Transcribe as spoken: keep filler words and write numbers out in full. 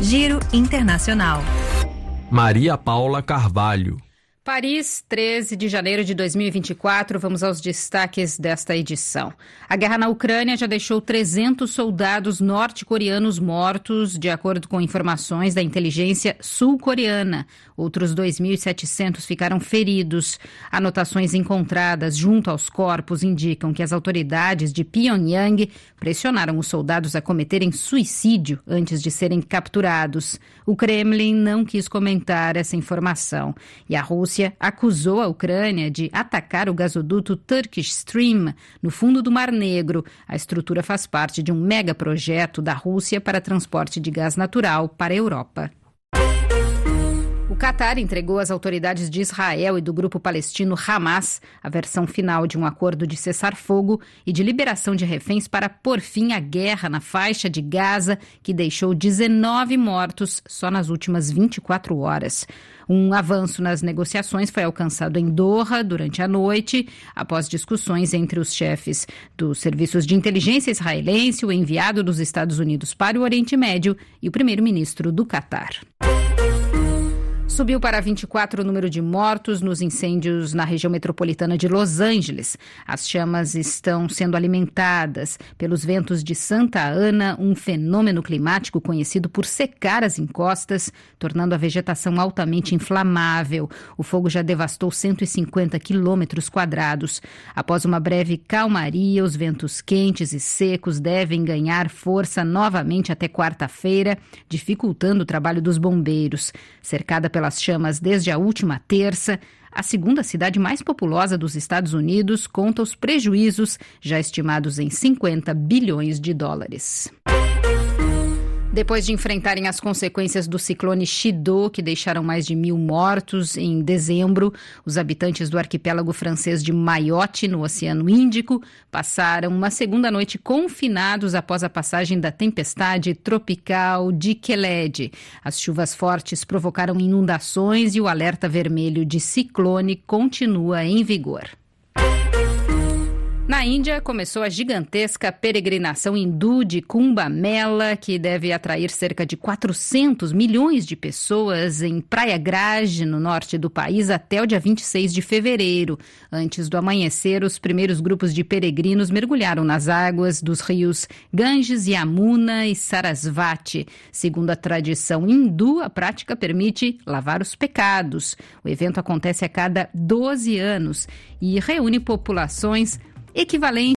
Giro Internacional. Maria Paula Carvalho. Paris, treze de janeiro de dois mil e vinte e quatro, vamos aos destaques desta edição. A guerra na Ucrânia já deixou trezentos soldados norte-coreanos mortos, de acordo com informações da inteligência sul-coreana. Outros dois mil e setecentos ficaram feridos. Anotações encontradas junto aos corpos indicam que as autoridades de Pyongyang pressionaram os soldados a cometerem suicídio antes de serem capturados. O Kremlin não quis comentar essa informação. E a Rússia acusou a Ucrânia de atacar o gasoduto Turkish Stream no fundo do Mar Negro. A estrutura faz parte de um megaprojeto da Rússia para transporte de gás natural para a Europa. O Catar entregou às autoridades de Israel e do grupo palestino Hamas a versão final de um acordo de cessar-fogo e de liberação de reféns para pôr fim à guerra na faixa de Gaza, que deixou dezenove mortos só nas últimas vinte e quatro horas. Um avanço nas negociações foi alcançado em Doha durante a noite, após discussões entre os chefes dos serviços de inteligência israelense, o enviado dos Estados Unidos para o Oriente Médio e o primeiro-ministro do Catar. Subiu para vinte e quatro o número de mortos nos incêndios na região metropolitana de Los Angeles. As chamas estão sendo alimentadas pelos ventos de Santa Ana, um fenômeno climático conhecido por secar as encostas, tornando a vegetação altamente inflamável. O fogo já devastou cento e cinquenta quilômetros quadrados. Após uma breve calmaria, os ventos quentes e secos devem ganhar força novamente até quarta-feira, dificultando o trabalho dos bombeiros. Cercada pela as chamas desde a última terça, a segunda cidade mais populosa dos Estados Unidos conta os prejuízos já estimados em cinquenta bilhões de dólares. Depois de enfrentarem as consequências do ciclone Chido, que deixaram mais de mil mortos em dezembro, os habitantes do arquipélago francês de Mayotte, no Oceano Índico, passaram uma segunda noite confinados após a passagem da tempestade tropical Dikeled. As chuvas fortes provocaram inundações e o alerta vermelho de ciclone continua em vigor. Na Índia, começou a gigantesca peregrinação hindu de Kumbh Mela, que deve atrair cerca de quatrocentos milhões de pessoas em Prayagraj, no norte do país, até o dia vinte e seis de fevereiro. Antes do amanhecer, os primeiros grupos de peregrinos mergulharam nas águas dos rios Ganges, Yamuna e Sarasvati. Segundo a tradição hindu, a prática permite lavar os pecados. O evento acontece a cada doze anos e reúne populações equivalente